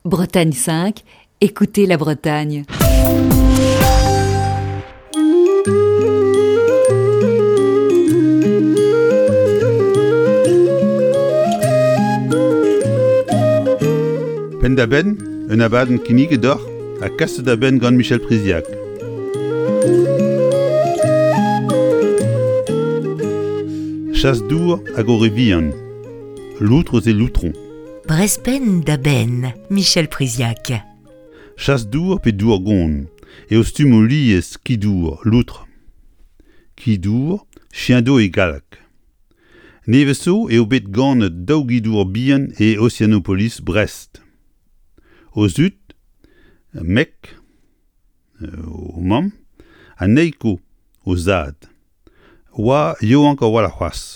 Bretagne 5, écoutez la Bretagne. Pen da ben, un abadenn kinigedoc'h a kastet da ben gant Michel Priziac. Chas-dour hag o revian, loutres et loutrons. Brespen da ben, Michel Priziac. Chas-dour pe dour gont, e o stum o liez kidour, loutre. Kidour, chien d'eau et galak. Nevezo eo bet gant daougidour bihan e Oceanopolis Brest. O zut, Mek, o mam, a Neiko, o zad. Oa yoank a wala c'hoaz.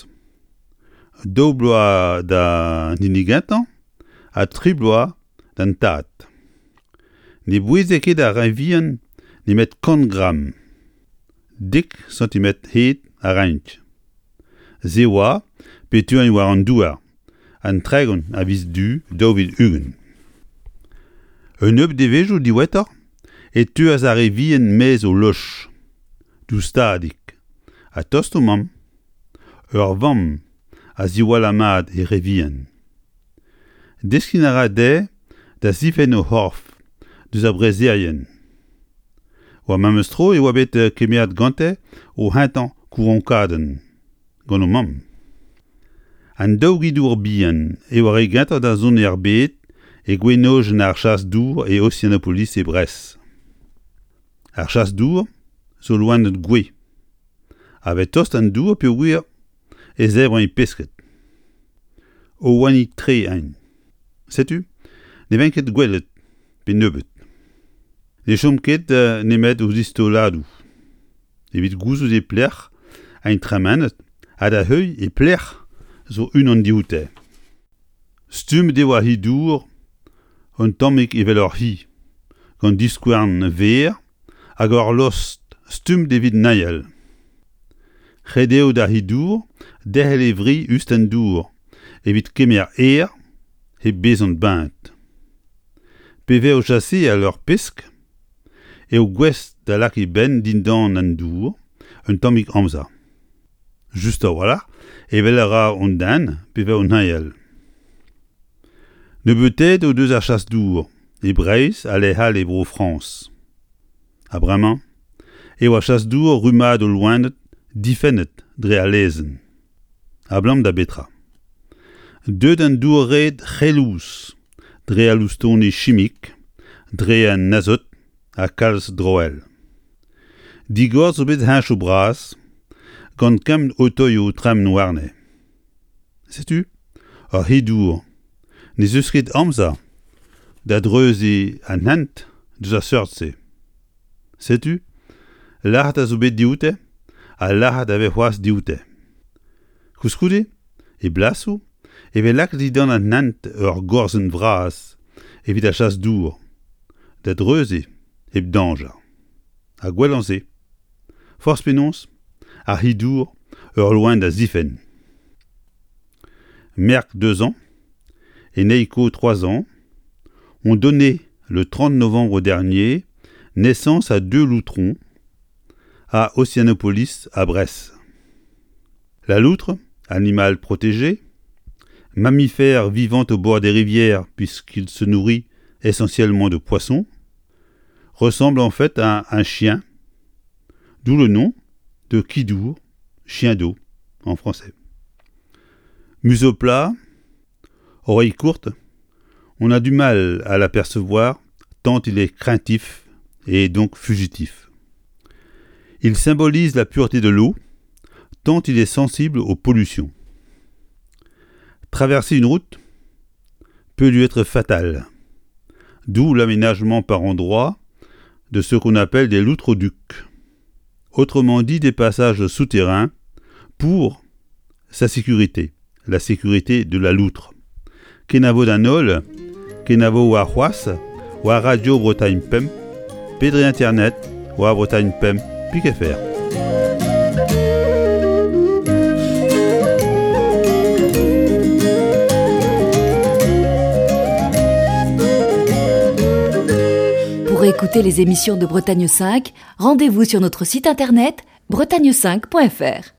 Dobloa da ninigentan, a tribloa d'an tad. Ne boueze ket a revian ne met 100 gram. 10 cm het a reint. Zewa, petuan war an douar, an tregon a viz du daovid ugen. Un eub de vejo diwetor, et tu as a revian mez o loch, du stadik. A tost o mam, ur vam a ziwalamad e revian. Deskin a ra de, da zifen o horf, deus a brezerien. Oa mamestro e oa bet kemiad gante o hintan kouronkaden, gant o mam. An daougidour bihan e oa re gantañ da zon er bet e gwenoj ar Chas-dour e Oceanopolis e Brest. Ar Chas-dour zo loan et gwe. Avet tost an dour pe wir e zebran e pesket. O oani tre ein. Setu, ne ven ket gwelet pe neubet. Ne chom ket nemet o zistoladou. Evit gouzout e plec'h ein tremanet, ha da heuil e plec'h zo unan dioute. Stum de oa hi dour, un tammig evel ur hi, gant diskouarn ver, hag ur lost stum devit naiel. C'hedeo da hi dour, dehel evri ust an dour, evit kemer he bezant bint. Peve o chase a leur pesk, e o gwest da lak e ben dindan an dour, un tammig amza. Justa wala, evel a ra on dan, peve o naiel. Ne beutet o deus ar Chas-dour, e Breizh a lehal e bro France. A bremañ, e oa Chas-dour rumad o loened, difennet dre a lezen. A blam da betra. Deud an dour red c'hellous, dre a loustone chimik, dre an azot a kalz droel. Digor zo bet hench o bras, gant kam otoy o tram noarne. Setu, ar hidour, ne zeus ket amza, da dreuze an hent deus a seurtse. Setu, lahat a zo bet dioute, a lahat ave c'hoaz dioute. Kouskoude, e blaso, eve lak didan an hent ur gorzen vraz, evit a Chas-dour, da dreuze eb danja. A gwelanze, force penons, a hidour ur loin da zifen. Merk 2 ans, et Neiko 3 ans, ont donné, le 30 novembre dernier, naissance à 2 loutrons, à Oceanopolis, à Brest. La loutre, animal protégé, mammifère vivant au bord des rivières puisqu'il se nourrit essentiellement de poissons, ressemble en fait à un chien, d'où le nom de kidour, chien d'eau en français. Museau plat, oreilles courtes, on a du mal à l'apercevoir tant il est craintif et donc fugitif. Il symbolise la pureté de l'eau tant il est sensible aux pollutions. Traverser une route peut lui être fatal, d'où l'aménagement par endroits de ce qu'on appelle des loutroducs, autrement dit des passages souterrains pour sa sécurité, la sécurité de la loutre. Kenavo danol, kenavo wa c'hoaz, wa radio Bretagne Pem, pedre internet, wa Bretagne Pem, piquefr. écouter les émissions de Bretagne 5, rendez-vous sur notre site internet bretagne5.fr.